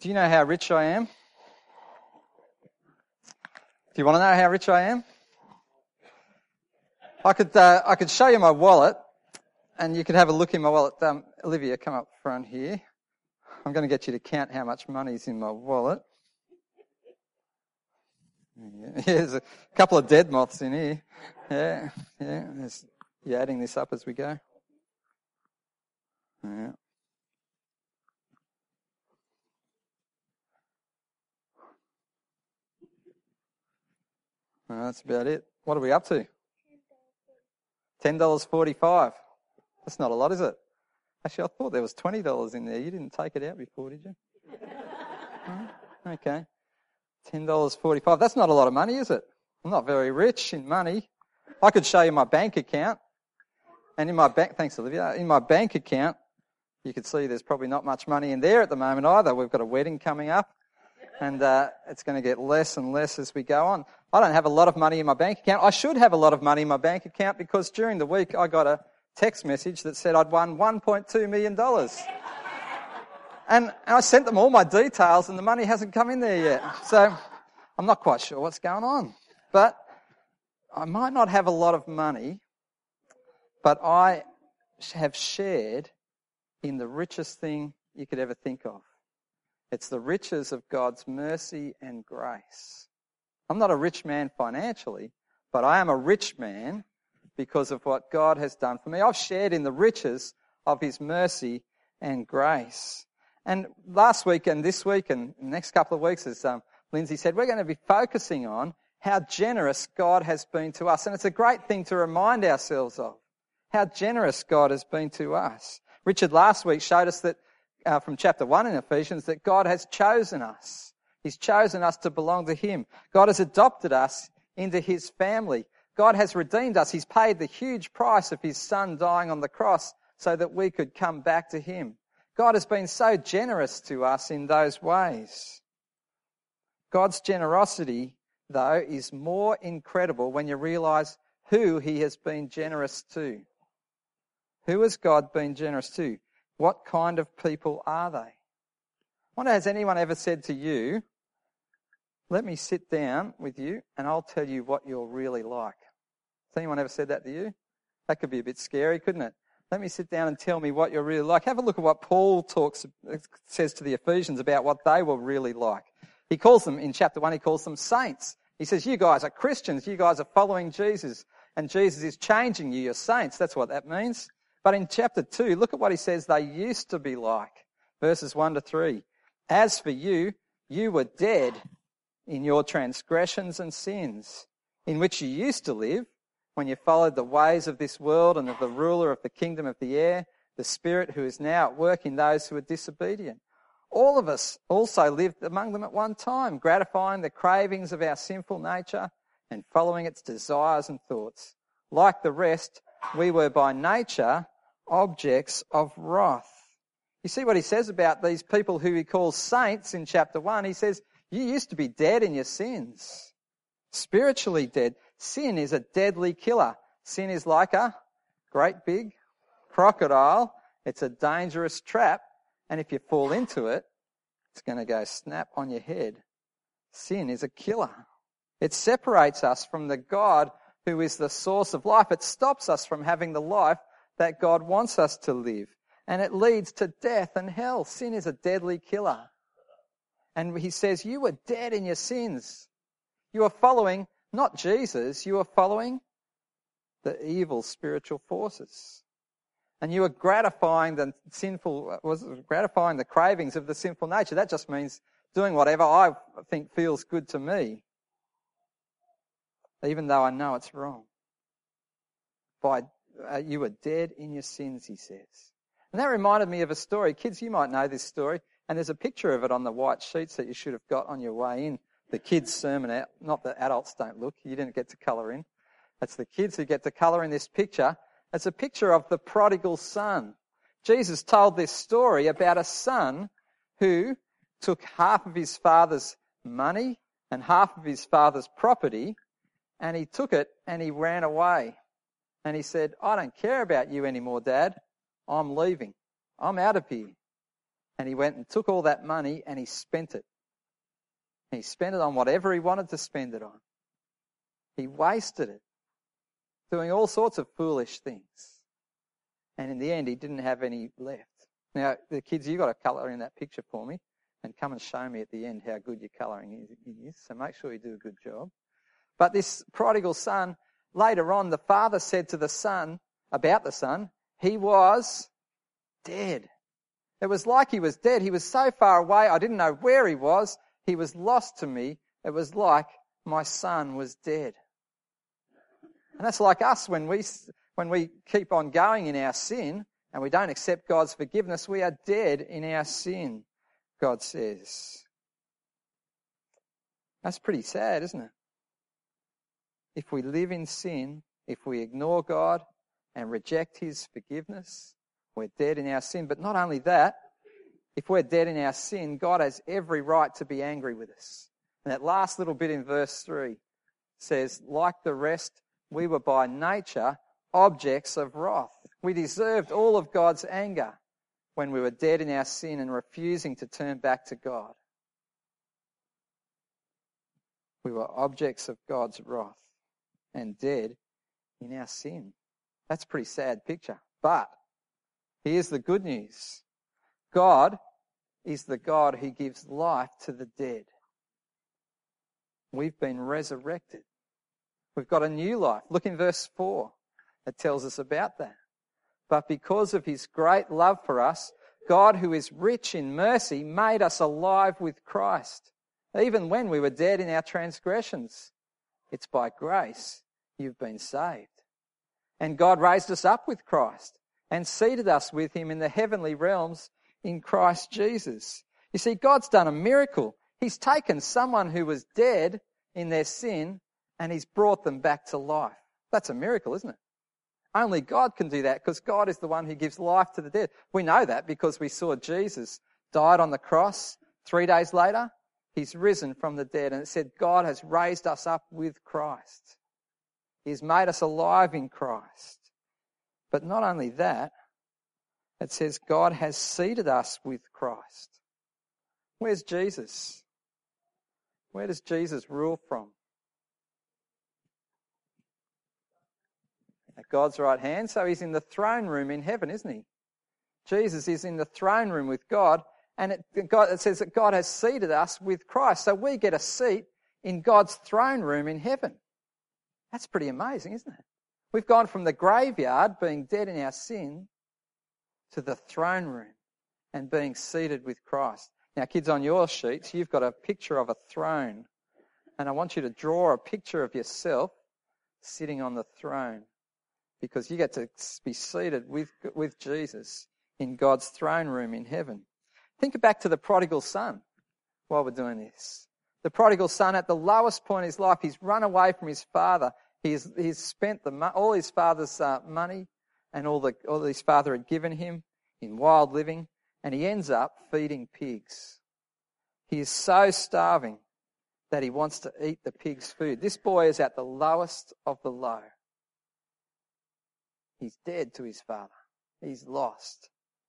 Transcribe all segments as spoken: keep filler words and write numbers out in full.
Do you know how rich I am? Do you want to know how rich I am? I could uh, I could show you my wallet, and you could have a look in my wallet. Um, Olivia, come up front here. I'm going to get you to count how much money's in my wallet. Yeah, there's a couple of dead moths in here. Yeah, yeah. There's, you're adding this up as we go. Yeah. Well, that's about it. What are we up to? ten dollars forty-five. That's not a lot, is it? Actually, I thought there was twenty dollars in there. You didn't take it out before, did you? Oh, okay. ten dollars forty-five. That's not a lot of money, is it? I'm not very rich in money. I could show you my bank account. And in my bank, thanks Olivia, in my bank account, you could see there's probably not much money in there at the moment either. We've got a wedding coming up. And uh, it's going to get less and less as we go on. I don't have a lot of money in my bank account. I should have a lot of money in my bank account because during the week I got a text message that said I'd won one point two million dollars. And I sent them all my details and the money hasn't come in there yet. So I'm not quite sure what's going on. But I might not have a lot of money, but I have shared in the richest thing you could ever think of. It's the riches of God's mercy and grace. I'm not a rich man financially, but I am a rich man because of what God has done for me. I've shared in the riches of his mercy and grace. And last week and this week and the next couple of weeks, as um, Lindsay said, we're going to be focusing on how generous God has been to us. And it's a great thing to remind ourselves of, how generous God has been to us. Richard last week showed us that Uh, from chapter one in Ephesians, that God has chosen us. He's chosen us to belong to him. God has adopted us into his family. God has redeemed us. He's paid the huge price of his son dying on the cross so that we could come back to him. God has been so generous to us in those ways. God's generosity, though, is more incredible when you realise who he has been generous to. Who has God been generous to? What kind of people are they? I wonder, has anyone ever said to you, let me sit down with you and I'll tell you what you're really like? Has anyone ever said that to you? That could be a bit scary, couldn't it? Let me sit down and tell me what you're really like. Have a look at what Paul talks, says to the Ephesians about what they were really like. He calls them, in chapter one, he calls them saints. He says, you guys are Christians, you guys are following Jesus, and Jesus is changing you, you're saints. That's what that means. But in chapter two, look at what he says they used to be like. Verses one to three. As for you, you were dead in your transgressions and sins, in which you used to live when you followed the ways of this world and of the ruler of the kingdom of the air, the Spirit who is now at work in those who are disobedient. All of us also lived among them at one time, gratifying the cravings of our sinful nature and following its desires and thoughts. Like the rest, we were by nature objects of wrath. You see what he says about these people who he calls saints in chapter one? He says, you used to be dead in your sins, spiritually dead. Sin is a deadly killer. Sin is like a great big crocodile. It's a dangerous trap, and if you fall into it, it's going to go snap on your head. Sin is a killer. It separates us from the God who is the source of life. It stops us from having the life that God wants us to live. And it leads to death and hell. Sin is a deadly killer. And he says, you were dead in your sins. You are following not Jesus, you are following the evil spiritual forces. And you are gratifying the sinful, was gratifying the cravings of the sinful nature. That just means doing whatever I think feels good to me, even though I know it's wrong. By uh, you were dead in your sins, he says. And that reminded me of a story. Kids, you might know this story. And there's a picture of it on the white sheets that you should have got on your way in. The kids' sermon out. Not that adults don't look. You didn't get to colour in. It's the kids who get to colour in this picture. It's a picture of the prodigal son. Jesus told this story about a son who took half of his father's money and half of his father's property, and he took it and he ran away. And he said, I don't care about you anymore, Dad. I'm leaving. I'm out of here. And he went and took all that money and he spent it. He spent it on whatever he wanted to spend it on. He wasted it, doing all sorts of foolish things. And in the end, he didn't have any left. Now, the kids, you've got to colour in that picture for me and come and show me at the end how good your colouring is. So make sure you do a good job. But this prodigal son, later on, the father said to the son, about the son, he was dead. It was like he was dead. He was so far away, I didn't know where he was. He was lost to me. It was like my son was dead. And that's like us when we when we keep on going in our sin and we don't accept God's forgiveness. We are dead in our sin, God says. That's pretty sad, isn't it? If we live in sin, if we ignore God and reject his forgiveness, we're dead in our sin. But not only that, if we're dead in our sin, God has every right to be angry with us. And that last little bit in verse three says, like the rest, we were by nature objects of wrath. We deserved all of God's anger when we were dead in our sin and refusing to turn back to God. We were objects of God's wrath and dead in our sin. That's a pretty sad picture. But here's the good news. God is the God who gives life to the dead. We've been resurrected. We've got a new life. Look in verse four. It tells us about that. But because of his great love for us, God, who is rich in mercy, made us alive with Christ, even when we were dead in our transgressions. It's by grace you've been saved. And God raised us up with Christ and seated us with him in the heavenly realms in Christ Jesus. You see, God's done a miracle. He's taken someone who was dead in their sin and he's brought them back to life. That's a miracle, isn't it? Only God can do that because God is the one who gives life to the dead. We know that because we saw Jesus died on the cross. Three days later, he's risen from the dead. And it said God has raised us up with Christ. He's made us alive in Christ. But not only that, it says God has seated us with Christ. Where's Jesus? Where does Jesus rule from? At God's right hand. So he's in the throne room in heaven, isn't he? Jesus is in the throne room with God. And it, God, it says that God has seated us with Christ. So we get a seat in God's throne room in heaven. That's pretty amazing, isn't it? We've gone from the graveyard, being dead in our sin, to the throne room and being seated with Christ. Now, kids, on your sheets, you've got a picture of a throne. And I want you to draw a picture of yourself sitting on the throne because you get to be seated with, with Jesus in God's throne room in heaven. Think back to the prodigal son while we're doing this. The prodigal son, at the lowest point in his life, he's run away from his father. He's, he's spent the, all his father's uh, money and all, the, all his father had given him in wild living, and he ends up feeding pigs. He is so starving that he wants to eat the pig's food. This boy is at the lowest of the low. He's dead to his father. He's lost.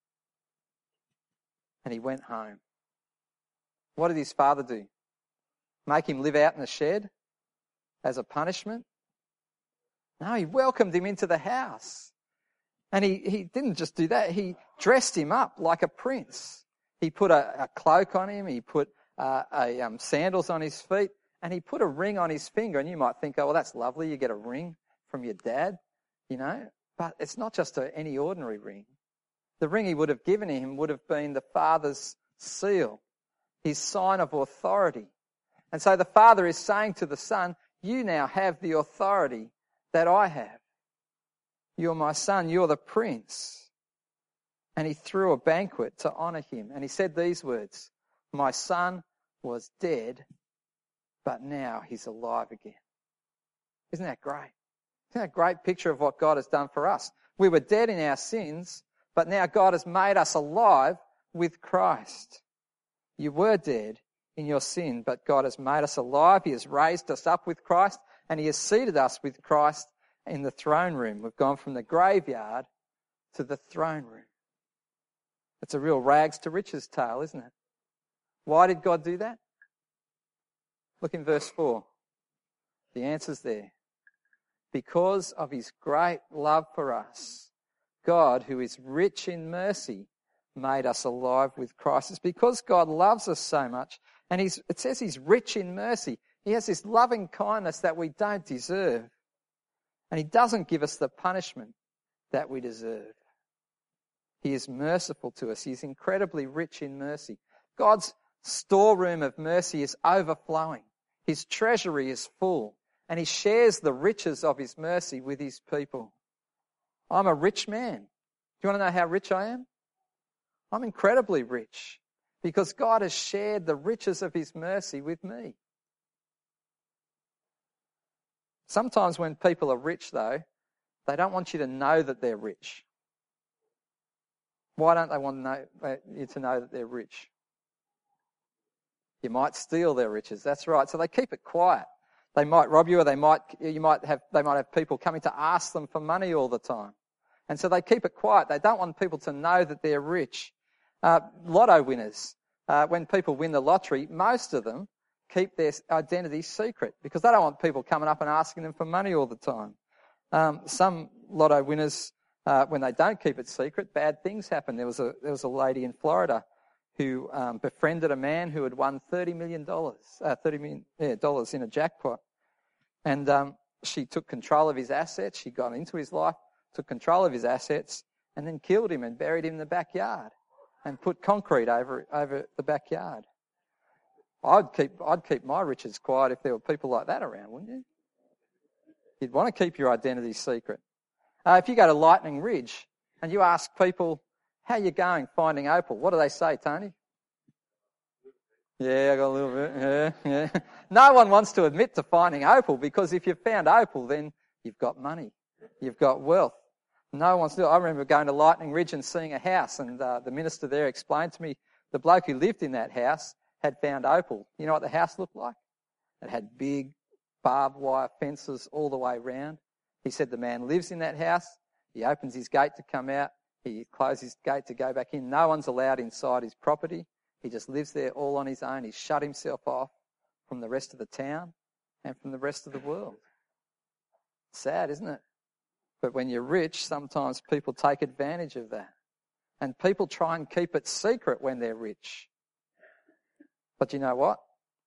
And he went home. What did his father do? Make him live out in the shed as a punishment? No, he welcomed him into the house. And he, he didn't just do that. He dressed him up like a prince. He put a, a cloak on him. He put uh, a, um, sandals on his feet. And he put a ring on his finger. And you might think, oh, well, that's lovely. You get a ring from your dad, you know. But it's not just a, any ordinary ring. The ring he would have given him would have been the father's seal, his sign of authority. And so the father is saying to the son, you now have the authority that I have. You're my son, you're the prince. And he threw a banquet to honour him. And he said these words, my son was dead, but now he's alive again. Isn't that great? Isn't that a great picture of what God has done for us? We were dead in our sins, but now God has made us alive with Christ. You were dead in your sin, but God has made us alive. He has raised us up with Christ, and he has seated us with Christ in the throne room. We've gone from the graveyard to the throne room. It's a real rags to riches tale, isn't it? Why did God do that? Look in verse four. The answer's there. Because of his great love for us, God, who is rich in mercy, made us alive with Christ. It's because God loves us so much, and he's, it says he's rich in mercy. He has this loving kindness that we don't deserve, and he doesn't give us the punishment that we deserve. He is merciful to us. He's incredibly rich in mercy. God's storeroom of mercy is overflowing. His treasury is full, and he shares the riches of his mercy with his people. I'm a rich man. Do you want to know how rich I am? I'm incredibly rich because God has shared the riches of his mercy with me. Sometimes when people are rich, though, they don't want you to know that they're rich. Why don't they want to know, you to know that they're rich? You might steal their riches. That's right. So they keep it quiet. They might rob you, or they might you might have they might have people coming to ask them for money all the time, and so they keep it quiet. They don't want people to know that they're rich. Uh, lotto winners, uh, when people win the lottery, most of them keep their identity secret because they don't want people coming up and asking them for money all the time. Um, some lotto winners, uh, when they don't keep it secret, bad things happen. There was a there was a lady in Florida who um, befriended a man who had won thirty million dollars, uh, thirty million yeah, dollars in a jackpot. And um, she took control of his assets. She got into his life, took control of his assets, and then killed him and buried him in the backyard and put concrete over over the backyard. I'd keep I'd keep my riches quiet if there were people like that around, wouldn't you? You'd want to keep your identity secret. Uh, if you go to Lightning Ridge and you ask people, how you going finding opal? What do they say, Tony? Yeah, I got a little bit. Yeah, yeah. No one wants to admit to finding opal because if you've found opal, then you've got money. You've got wealth. No one's doing it. I remember going to Lightning Ridge and seeing a house, and uh, the minister there explained to me the bloke who lived in that house had found opal. You know what the house looked like? It had big barbed wire fences all the way round. He said the man lives in that house. He opens his gate to come out. He closes his gate to go back in. No one's allowed inside his property. He just lives there all on his own. He's shut himself off from the rest of the town and from the rest of the world. Sad, isn't it? But when you're rich, sometimes people take advantage of that. And people try and keep it secret when they're rich. But you know what?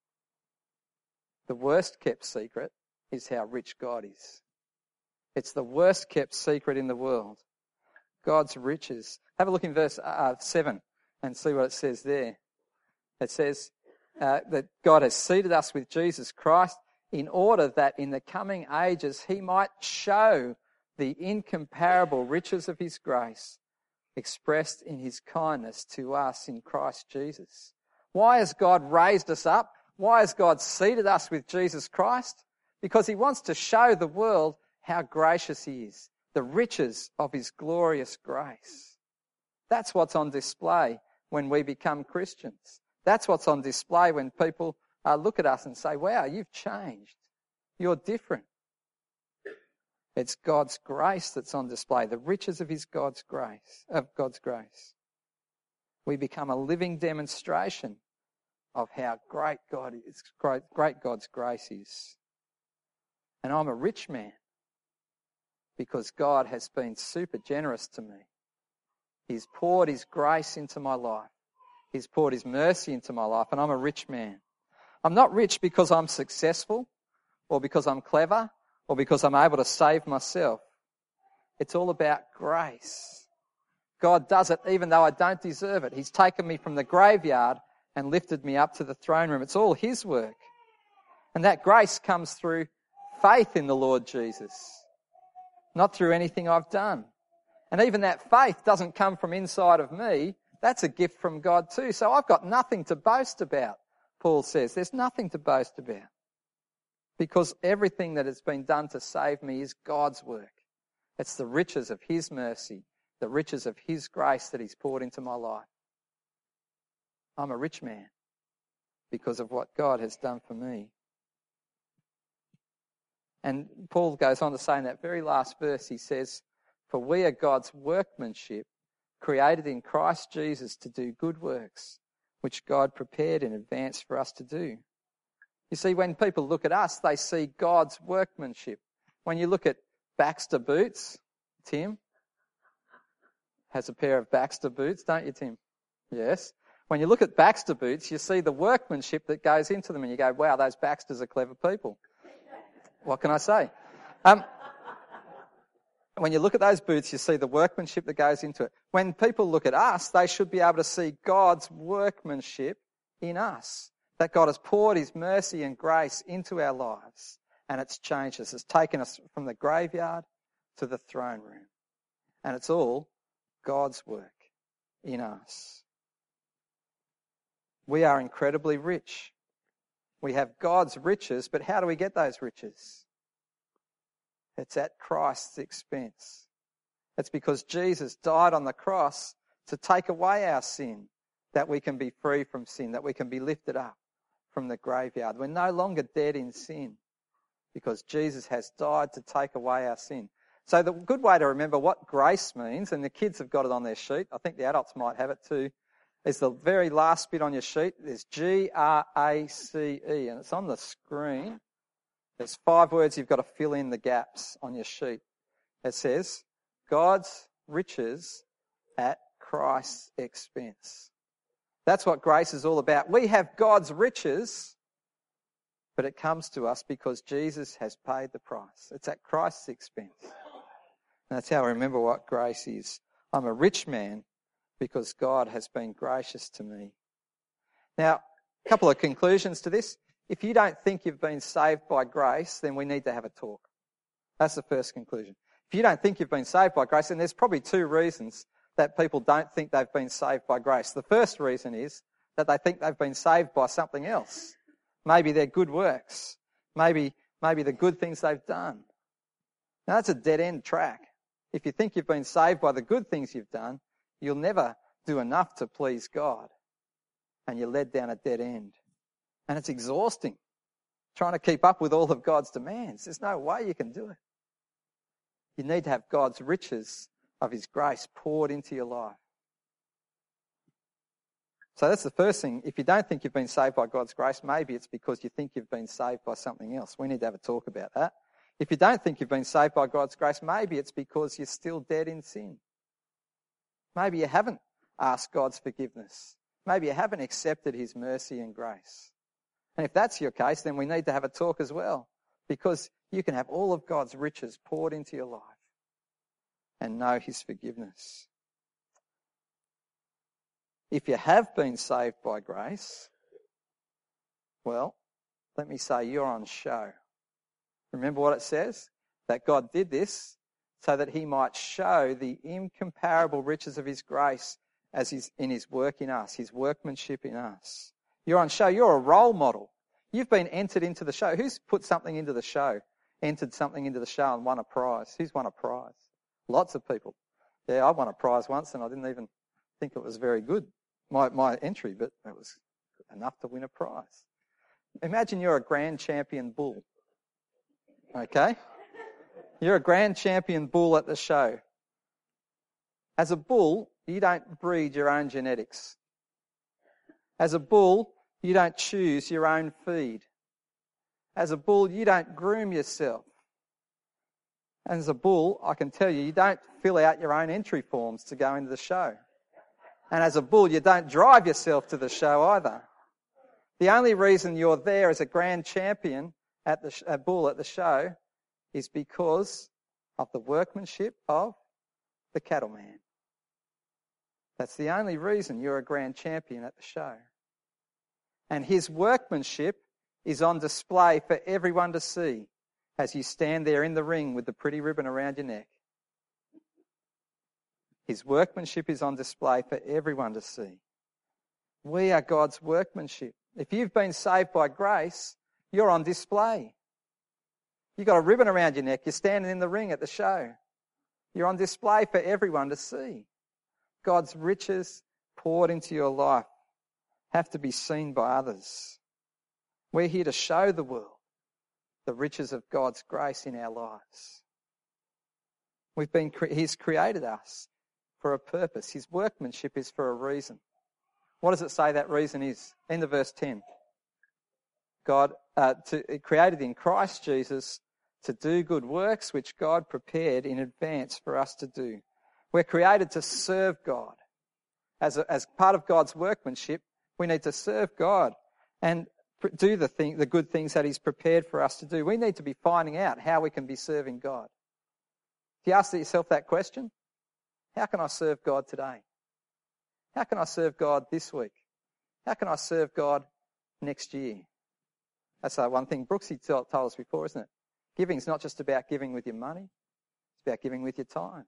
The worst kept secret is how rich God is. It's the worst kept secret in the world. God's riches. Have a look in verse uh, seven and see what it says there. It says uh, that God has seated us with Jesus Christ in order that in the coming ages he might show the incomparable riches of his grace expressed in his kindness to us in Christ Jesus. Why has God raised us up? Why has God seated us with Jesus Christ? Because he wants to show the world how gracious he is, the riches of his glorious grace. That's what's on display when we become Christians. That's what's on display when people uh, look at us and say, wow, you've changed. You're different. It's God's grace that's on display, the riches of his God's grace, of God's grace. We become a living demonstration of how great God is, great, great God's grace is. And I'm a rich man because God has been super generous to me. He's poured his grace into my life. He's poured his mercy into my life, and I'm a rich man. I'm not rich because I'm successful or because I'm clever or because I'm able to save myself. It's all about grace. God does it even though I don't deserve it. He's taken me from the graveyard and lifted me up to the throne room. It's all his work. And that grace comes through faith in the Lord Jesus, not through anything I've done. And even that faith doesn't come from inside of me. That's a gift from God too. So I've got nothing to boast about, Paul says. There's nothing to boast about because everything that has been done to save me is God's work. It's the riches of his mercy, the riches of his grace that he's poured into my life. I'm a rich man because of what God has done for me. And Paul goes on to say in that very last verse, he says, for we are God's workmanship, created in Christ Jesus to do good works, which God prepared in advance for us to do. You see, when people look at us, they see God's workmanship. When you look at Baxter boots, Tim has a pair of Baxter boots, don't you, Tim? Yes. When you look at Baxter boots, you see the workmanship that goes into them and you go, wow, those Baxters are clever people. What can I say? Um, when you look at those boots, you see the workmanship that goes into it. When people look at us, they should be able to see God's workmanship in us. That God has poured his mercy and grace into our lives and it's changed us. It's taken us from the graveyard to the throne room. And it's all God's work in us. We are incredibly rich. We have God's riches, but how do we get those riches? It's at Christ's expense. It's because Jesus died on the cross to take away our sin, that we can be free from sin, that we can be lifted up from the graveyard. We're no longer dead in sin because Jesus has died to take away our sin. So the good way to remember what grace means, and the kids have got it on their sheet, I think the adults might have it too, is the very last bit on your sheet. There's G R A C E, and it's on the screen. There's five words you've got to fill in the gaps on your sheet. It says, God's riches at Christ's expense. That's what grace is all about. We have God's riches, but it comes to us because Jesus has paid the price. It's at Christ's expense. And that's how I remember what grace is. I'm a rich man because God has been gracious to me. Now, a couple of conclusions to this. If you don't think you've been saved by grace, then we need to have a talk. That's the first conclusion. If you don't think you've been saved by grace, then there's probably two reasons that people don't think they've been saved by grace. The first reason is that they think they've been saved by something else. Maybe their good works. Maybe, maybe the good things they've done. Now that's a dead-end track. If you think you've been saved by the good things you've done, you'll never do enough to please God. And you're led down a dead end. And it's exhausting, trying to keep up with all of God's demands. There's no way you can do it. You need to have God's riches of his grace poured into your life. So that's the first thing. If you don't think you've been saved by God's grace, maybe it's because you think you've been saved by something else. We need to have a talk about that. If you don't think you've been saved by God's grace, maybe it's because you're still dead in sin. Maybe you haven't asked God's forgiveness. Maybe you haven't accepted his mercy and grace. And if that's your case, then we need to have a talk as well, because you can have all of God's riches poured into your life and know his forgiveness. If you have been saved by grace, well, let me say you're on show. Remember what it says? That God did this so that he might show the incomparable riches of his grace as he's in his work in us, his workmanship in us. You're on show. You're a role model. You've been entered into the show. Who's put something into the show, entered something into the show and won a prize? Who's won a prize? Lots of people. Yeah, I won a prize once and I didn't even think it was very good, my, my entry, but it was enough to win a prize. Imagine you're a grand champion bull. Okay? You're a grand champion bull at the show. As a bull, you don't breed your own genetics. As a bull, you don't choose your own feed. As a bull, you don't groom yourself. As a bull, I can tell you, you don't fill out your own entry forms to go into the show. And as a bull, you don't drive yourself to the show either. The only reason you're there as a grand champion at the sh- a bull at the show is because of the workmanship of the cattleman. That's the only reason you're a grand champion at the show. And his workmanship is on display for everyone to see as you stand there in the ring with the pretty ribbon around your neck. His workmanship is on display for everyone to see. We are God's workmanship. If you've been saved by grace, you're on display. You've got a ribbon around your neck. You're standing in the ring at the show. You're on display for everyone to see. God's riches poured into your life have to be seen by others. We're here to show the world the riches of God's grace in our lives. We've been, He's created us for a purpose. His workmanship is for a reason. What does it say that reason is? End of verse ten. God uh, to, it created in Christ Jesus to do good works which God prepared in advance for us to do. We're created to serve God. As a, as part of God's workmanship, we need to serve God and do the thing, the good things that He's prepared for us to do. We need to be finding out how we can be serving God. If you ask yourself that question, how can I serve God today? How can I serve God this week? How can I serve God next year? That's uh, one thing Brooksy told us before, isn't it? Giving is not just about giving with your money. It's about giving with your time.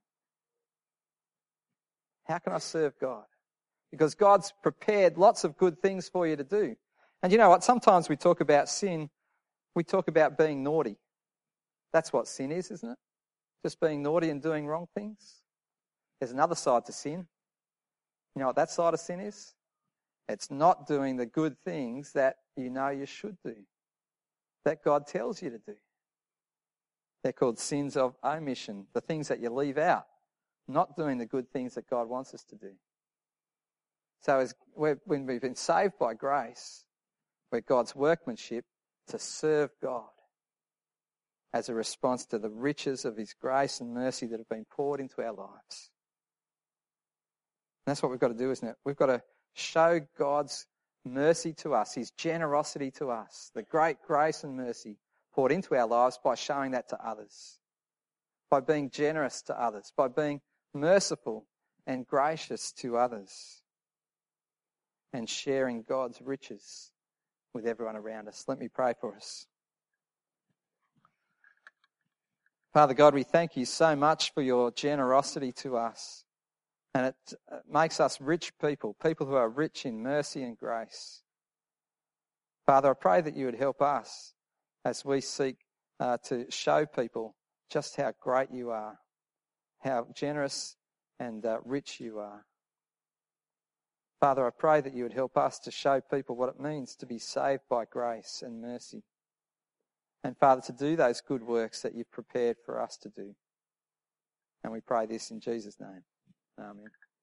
How can I serve God? Because God's prepared lots of good things for you to do. And you know what? Sometimes we talk about sin, we talk about being naughty. That's what sin is, isn't it? Just being naughty and doing wrong things. There's another side to sin. You know what that side of sin is? It's not doing the good things that you know you should do, that God tells you to do. They're called sins of omission, the things that you leave out, not doing the good things that God wants us to do. So as we're, when we've been saved by grace, we're God's workmanship to serve God as a response to the riches of His grace and mercy that have been poured into our lives. And that's what we've got to do, isn't it? We've got to show God's mercy to us, His generosity to us, the great grace and mercy poured into our lives by showing that to others, by being generous to others, by being merciful and gracious to others, and sharing God's riches with everyone around us. Let me pray for us. Father God, we thank you so much for your generosity to us. And it makes us rich people, people who are rich in mercy and grace. Father, I pray that you would help us as we seek uh, to show people just how great you are, how generous and uh, rich you are. Father, I pray that you would help us to show people what it means to be saved by grace and mercy. And Father, to do those good works that you've prepared for us to do. And we pray this in Jesus' name. Amen.